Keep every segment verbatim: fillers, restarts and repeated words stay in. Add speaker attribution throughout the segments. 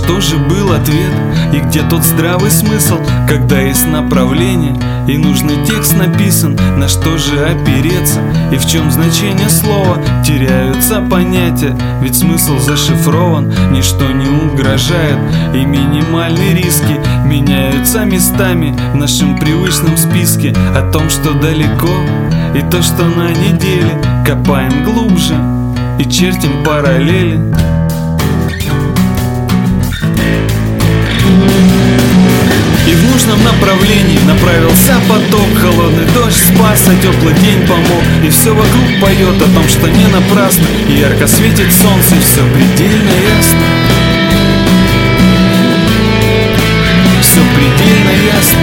Speaker 1: что же был ответ? И где тот здравый смысл, когда есть направление и нужный текст написан? На что же опереться? И в чем значение слова? Теряются понятия, ведь смысл зашифрован, ничто не угрожает, и минимальные риски меняются местами в нашем привычном списке. О том, что далеко, и то, что на неделе. Копаем глубже и чертим параллели. И в нужном направлении направился поток. Холодный дождь спас, а теплый день помог. И все вокруг поет о том, что не напрасно. И ярко светит солнце, и все предельно ясно. Все предельно ясно.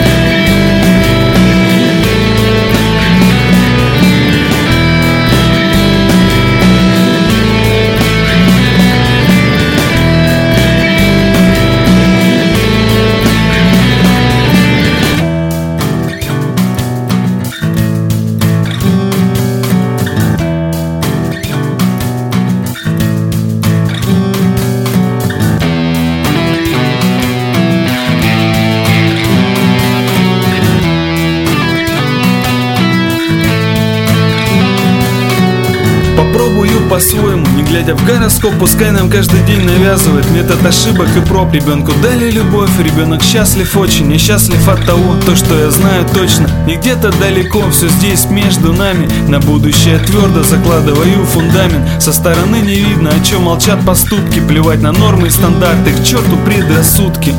Speaker 1: Попробую по-своему, не глядя в гороскоп. Пускай нам каждый день навязывает метод ошибок и проб. Ребенку дали любовь, ребенок счастлив очень. Я счастлив от того, то, что я знаю точно. Не где-то далеко, все здесь между нами. На будущее твердо закладываю фундамент. Со стороны не видно, о чем молчат поступки. Плевать на нормы и стандарты, к черту предрассудки.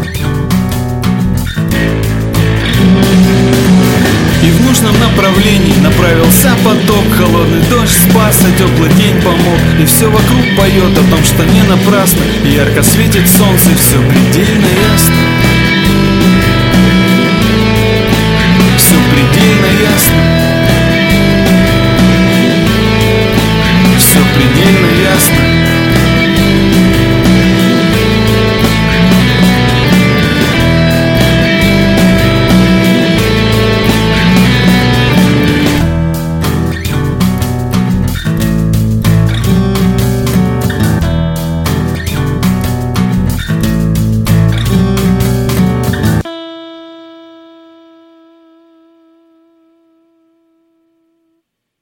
Speaker 1: И в нужном направлении направился поток. Холодный дождь спас, а теплый день помог. И все вокруг поет о том, что не напрасно. И ярко светит солнце, и все предельно ясно. Все предельно ясно. Все предельно